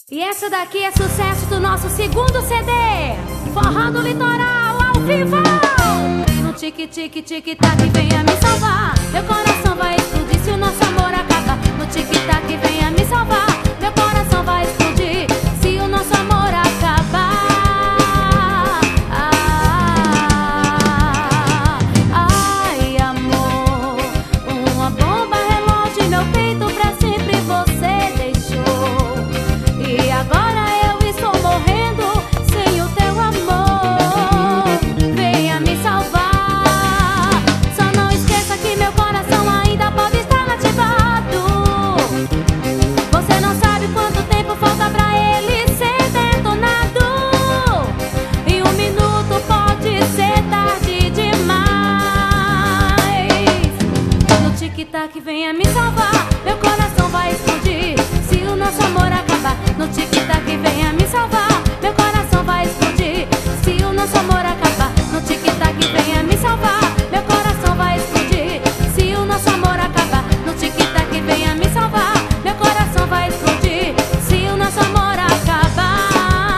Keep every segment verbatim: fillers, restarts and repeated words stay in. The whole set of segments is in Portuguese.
E essa daqui é sucesso do nosso segundo C D, Forró do Litoral ao vivo. No tique tique tique tac venha me salvar, meu coração vai explodir se o nosso amor acabar. No tique tac venha me salvar, meu coração vai explodir se o nosso amor acabar. Ah, ai amor, uma bomba relógio em meu peito pra sempre você deixou. E agora eu estou morrendo sem o teu amor. Venha me salvar. Só não esqueça que meu coração ainda pode estar ativado. Você não sabe quanto tempo falta pra ele ser detonado. E um minuto pode ser tarde demais. No tic-tac venha me salvar, meu coração vai explodir se o nosso amor acabar. No tic-tac venha me salvar, meu coração vai explodir se o nosso amor acabar. No tic-tac venha me salvar, meu coração vai explodir se o nosso amor acabar. No tic-tac venha me salvar, meu coração vai explodir se o nosso amor acabar.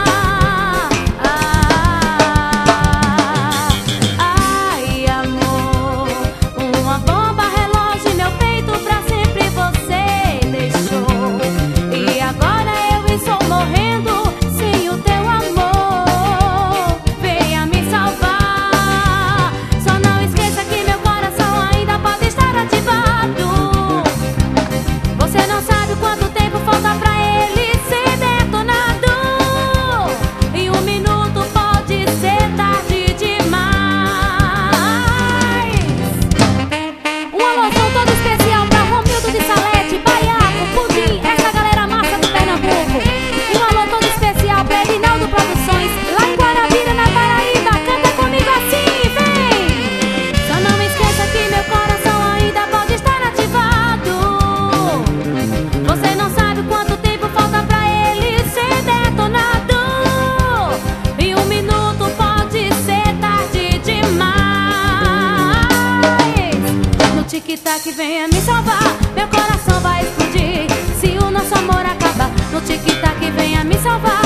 Ah, ai amor, uma bomba relógio em meu peito pra sempre você deixou. E agora eu estou morrendo sem o teu amor. Venha me salvar. Só não esqueça que meu coração ainda pode estar ativado. Você não sabe quanto tempo falta pra ele ser detonado. E um minuto pode ser tarde demais. Um alôzão todo especial pra Romildo de Salete, Baiaco, Pudim, essa galera massa do Pernambuco. E um alô todo especial pra Erinaldo Produções, lá em Guarabira, na Paraíba. Canta comigo assim, vem! Só não esqueça que meu coração ainda pode estar ativado. Você não sabe quanto tempo falta pra ele ser detonado. E um minuto pode ser tarde demais. No tic-tac venha me salvar, meu coração vai explodir se o nosso amor acabar. No tic-tac venha me salvar,